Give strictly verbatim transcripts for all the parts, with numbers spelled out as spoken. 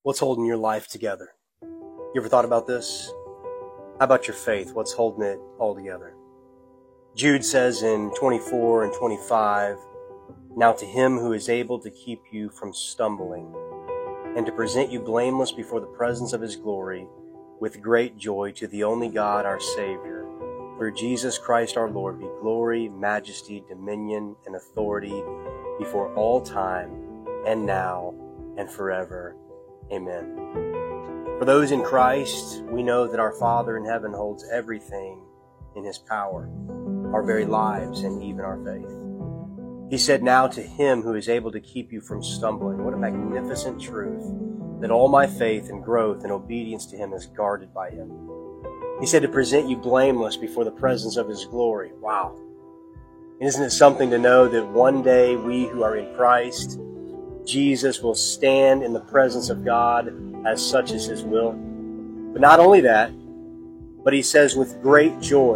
What's holding your life together? You ever thought about this? How about your faith? What's holding it all together? Jude says in twenty-four and twenty-five, "Now to him who is able to keep you from stumbling and to present you blameless before the presence of his glory with great joy, to the only God our Savior, through Jesus Christ our Lord, be glory, majesty, dominion, and authority before all time and now and forever. Amen." For those in Christ, we know that our Father in heaven holds everything in his power, our very lives and even our faith. He said, "Now to him who is able to keep you from stumbling." What a magnificent truth, that all my faith and growth and obedience to him is guarded by him. He said to present you blameless before the presence of his glory. Wow. Isn't it something to know that one day we who are in Christ, Jesus, will stand in the presence of God as such as his will? But not only that, but he says with great joy.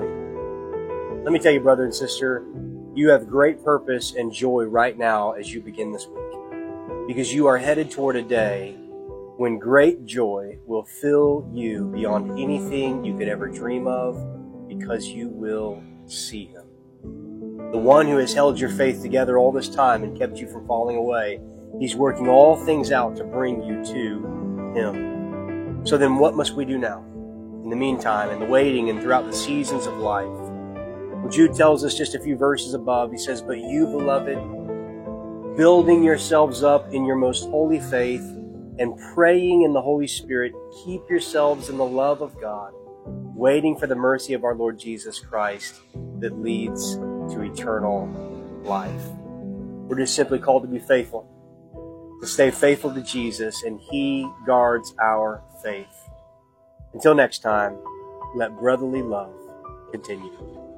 Let me tell you, brother and sister, you have great purpose and joy right now as you begin this week, because you are headed toward a day when great joy will fill you beyond anything you could ever dream of, because you will see him. The one who has held your faith together all this time and kept you from falling away, he's working all things out to bring you to him. So then what must we do now? In the meantime, in the waiting and throughout the seasons of life. Well, Jude tells us just a few verses above, he says, "But you, beloved, building yourselves up in your most holy faith and praying in the Holy Spirit, keep yourselves in the love of God, waiting for the mercy of our Lord Jesus Christ that leads to eternal life." We're just simply called to be faithful, to stay faithful to Jesus, and he guards our faith. Until next time, let brotherly love continue.